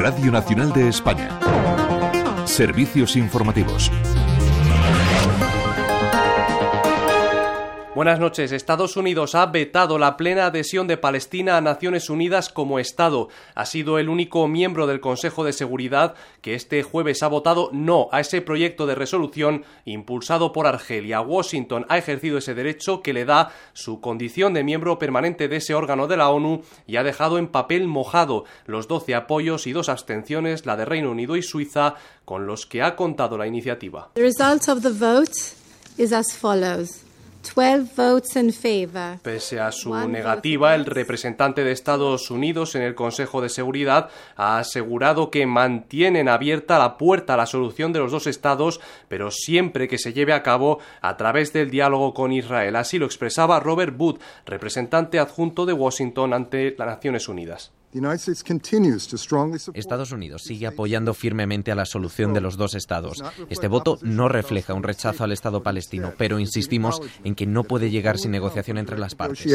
Radio Nacional de España. Servicios informativos. Buenas noches. Estados Unidos ha vetado la plena adhesión de Palestina a Naciones Unidas como Estado. Ha sido el único miembro del Consejo de Seguridad que este jueves ha votado no a ese proyecto de resolución impulsado por Argelia. Washington ha ejercido ese derecho que le da su condición de miembro permanente de ese órgano de la ONU y ha dejado en papel mojado los 12 apoyos y 2 abstenciones, la de Reino Unido y Suiza, con los que ha contado la iniciativa. The result of the vote is as follows. 12 votes in favor. Pese a su negativa, el representante de Estados Unidos en el Consejo de Seguridad ha asegurado que mantienen abierta la puerta a la solución de los 2 estados, pero siempre que se lleve a cabo a través del diálogo con Israel. Así lo expresaba Robert Wood, representante adjunto de Washington ante las Naciones Unidas. Estados Unidos sigue apoyando firmemente a la solución de los 2 estados. Este voto no refleja un rechazo al Estado palestino, pero insistimos en que no puede llegar sin negociación entre las partes.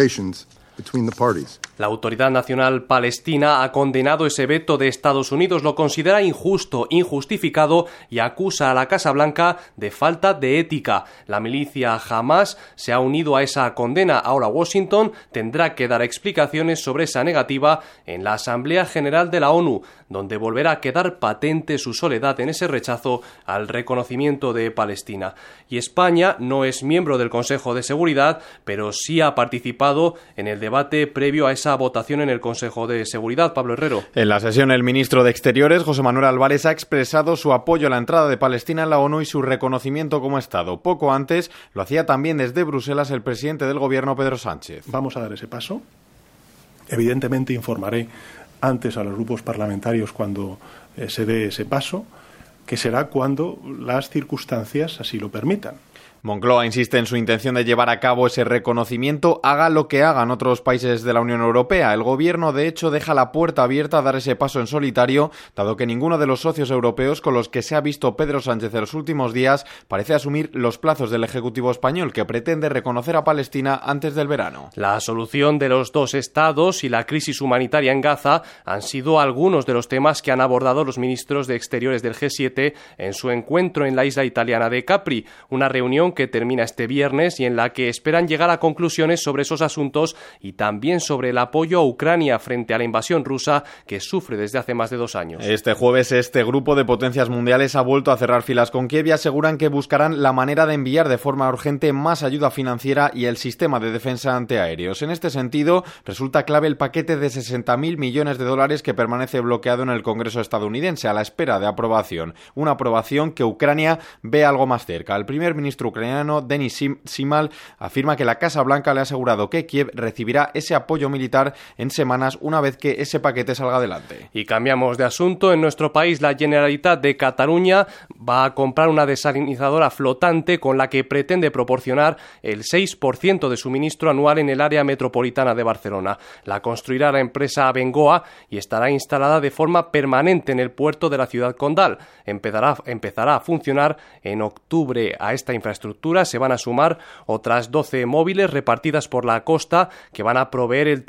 La Autoridad Nacional Palestina ha condenado ese veto de Estados Unidos, lo considera injusto, injustificado y acusa a la Casa Blanca de falta de ética. La milicia Hamas se ha unido a esa condena. Ahora Washington tendrá que dar explicaciones sobre esa negativa en la Asamblea General de la ONU, donde volverá a quedar patente su soledad en ese rechazo al reconocimiento de Palestina. Y España no es miembro del Consejo de Seguridad, pero sí ha participado en el debate previo a esa votación en el Consejo de Seguridad. Pablo Herrero. En la sesión, el ministro de Exteriores, José Manuel Álvarez, ha expresado su apoyo a la entrada de Palestina en la ONU y su reconocimiento como Estado. Poco antes lo hacía también desde Bruselas el presidente del Gobierno, Pedro Sánchez. Vamos a dar ese paso. Evidentemente informaré antes a los grupos parlamentarios cuando se dé ese paso, que será cuando las circunstancias así lo permitan. Moncloa insiste en su intención de llevar a cabo ese reconocimiento, haga lo que hagan otros países de la Unión Europea. El gobierno, de hecho, deja la puerta abierta a dar ese paso en solitario, dado que ninguno de los socios europeos con los que se ha visto Pedro Sánchez en los últimos días parece asumir los plazos del Ejecutivo español, que pretende reconocer a Palestina antes del verano. La solución de los 2 estados y la crisis humanitaria en Gaza han sido algunos de los temas que han abordado los ministros de Exteriores del G7 en su encuentro en la isla italiana de Capri, una reunión que termina este viernes y en la que esperan llegar a conclusiones sobre esos asuntos y también sobre el apoyo a Ucrania frente a la invasión rusa que sufre desde hace más de 2 años. Este jueves este grupo de potencias mundiales ha vuelto a cerrar filas con Kiev y aseguran que buscarán la manera de enviar de forma urgente más ayuda financiera y el sistema de defensa antiaéreos. En este sentido, resulta clave el paquete de $60.000 millones que permanece bloqueado en el Congreso estadounidense a la espera de aprobación. Una aprobación que Ucrania ve algo más cerca. El primer ministro ucraniano, Denis Simal, afirma que la Casa Blanca le ha asegurado que Kiev recibirá ese apoyo militar en semanas una vez que ese paquete salga adelante. Y cambiamos de asunto. En nuestro país, la Generalitat de Cataluña va a comprar una desalinizadora flotante con la que pretende proporcionar el 6% de suministro anual en el área metropolitana de Barcelona. La construirá la empresa Abengoa y estará instalada de forma permanente en el puerto de la ciudad condal. Empezará a funcionar en octubre. A esta infraestructura se van a sumar otras 12 móviles repartidas por la costa que van a proveer el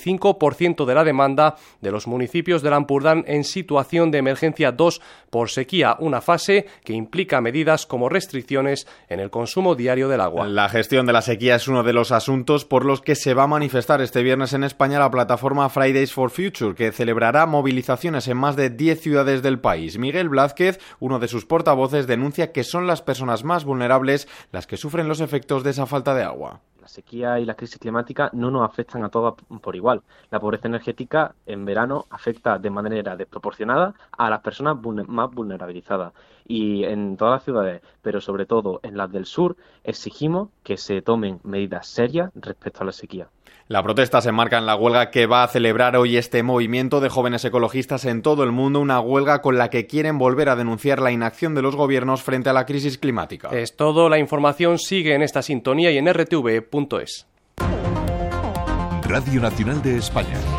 35% de la demanda de los municipios del Ampurdán en situación de emergencia 2 por sequía, una fase que implica medidas como restricciones en el consumo diario del agua. La gestión de la sequía es uno de los asuntos por los que se va a manifestar este viernes en España la plataforma Fridays for Future, que celebrará movilizaciones en más de 10 ciudades del país. Miguel Blázquez, uno de sus portavoces, denuncia que son las personas más vulnerables las que sufren los efectos de esa falta de agua. La sequía y la crisis climática no nos afectan a todas por igual. La pobreza energética en verano afecta de manera desproporcionada a las personas más vulnerabilizadas. Y en todas las ciudades, pero sobre todo en las del sur, exigimos que se tomen medidas serias respecto a la sequía. La protesta se enmarca en la huelga que va a celebrar hoy este movimiento de jóvenes ecologistas en todo el mundo, una huelga con la que quieren volver a denunciar la inacción de los gobiernos frente a la crisis climática. Es todo, la información sigue en esta sintonía y en rtv.es. Radio Nacional de España.